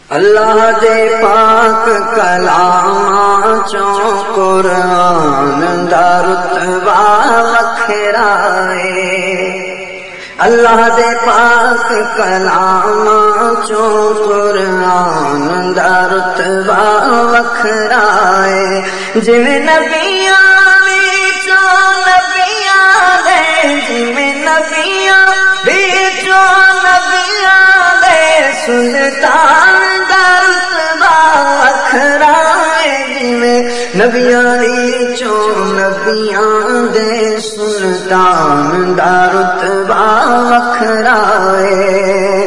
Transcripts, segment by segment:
अल्लाह दे पाक कलामां चों कुरान दा रुतबा वखरा है। अल्लाह दे पाक कलामां चों कुरान दा रुतबा वखरा है। जिवें नबियां विचों नबियां दे, जिवें नबियां विचों नबियां दे सुल्तान नबियां विचों नबियां दे सुल्तान दा रुतबा वखरा है।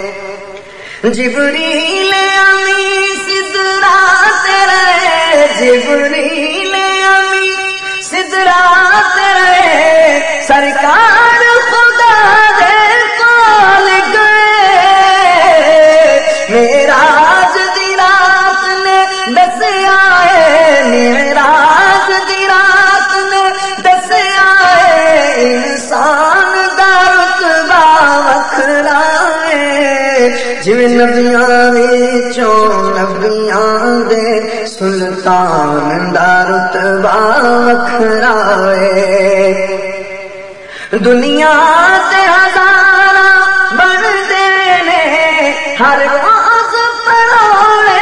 जिबरील अमी सिदरा तेरे, जिबरील अमी सिदरा तेरे सरकार खुदा दे कोल गए। मेराज दी रात ने दसिया मेराज दी रात ने दसिया इंसान दा रुतबा वखरा है। जिवें नबियां विचों नबियां दे सुल्तान दा रुतबा वखरा है। दुनिया ते हज़ारा बनदे ने हर रोज परोले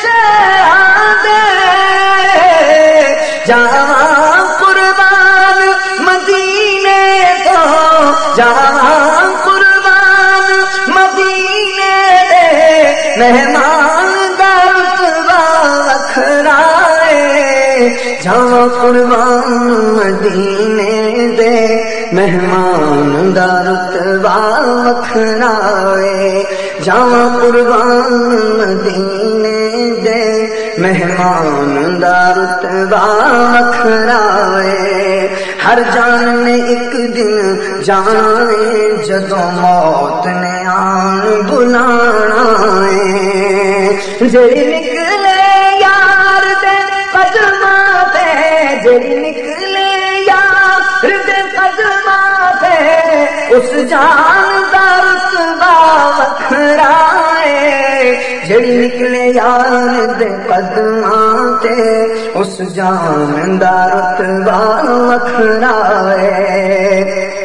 जावां कुर्बान मदीने तो, जावां कुर्बान मदीने दे मेहमान दा रुतबा वखरा है। जावां कुर्बान मदीने दे मेहमान दा रुतबा वखरा है। जावां कुर्बान मदीने दे मेहमान दा रुतबा वखरा है। हर जान ने एक दिन जाना है, जदों मौत ने आन बुलाना है। जेड़ी निकले यार दे कदमां ते, जेड़ी निकले यार दे कदमां ते उस जान दा रुतबा वखरा है। जेड़ी निकले यार दे कदमां ते उस जान दा रुतबा वखरा है।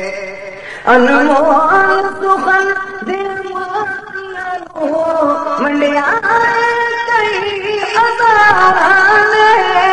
अनमोल सुखन दे मोतियां नूं मंडिया कई हज़ारां ने,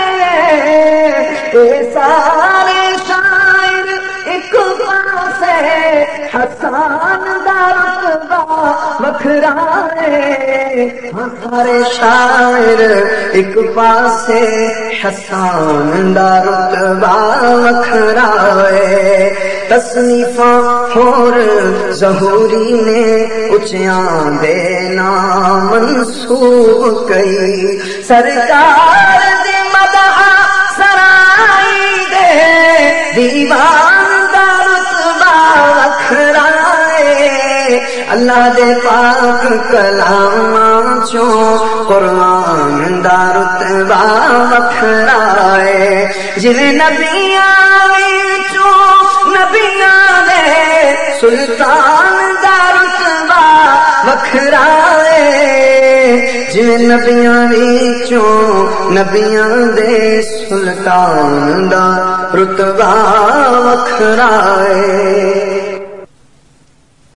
ए सारे शायर एक पासे हसन दा रुतबा वखरा है। सारे शायर एक पासे हसन दा रुतबा वखरा है। तसनीफां होर ज़हूरी ने उच्चियां दे नाम मंसूब कई। सरकार दी मदह सराई दे दीवान दा रुतबा वखरा है। अल्लाह दे पाक कलामां चों कुरान दा रुतबा वखरा है। जिवें नबियां विचों नबियां दे सुल्तान दा रुतबा वखरा है। जिवें नबियां विचों नबियां दे सुल्तान दा रुतबा वखरा है।